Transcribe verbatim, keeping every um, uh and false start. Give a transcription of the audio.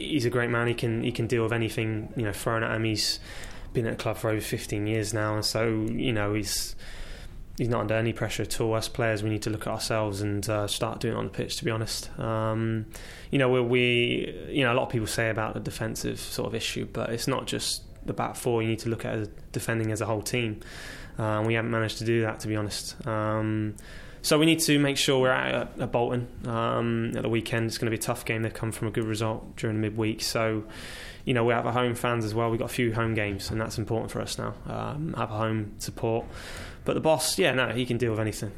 he's a great man. He can he can deal with anything, you know, thrown at him. He's been at the club for over fifteen years now, and so, you know, he's he's not under any pressure at all. Us players, we need to look at ourselves and uh, start doing it on the pitch, to be honest. Um, you know, we, we, you know, a lot of people say about the defensive sort of issue, but it's not just the back four. You need to look at it defending as a whole team. Uh, we haven't managed to do that, to be honest. Um, so we need to make sure we're at, at Bolton um, at the weekend. It's going to be a tough game. They've come from a good result during the midweek. So, you know, we have our home fans as well. We've got a few home games, and that's important for us now. Um, have a home support. But the boss, yeah, no, he can deal with anything.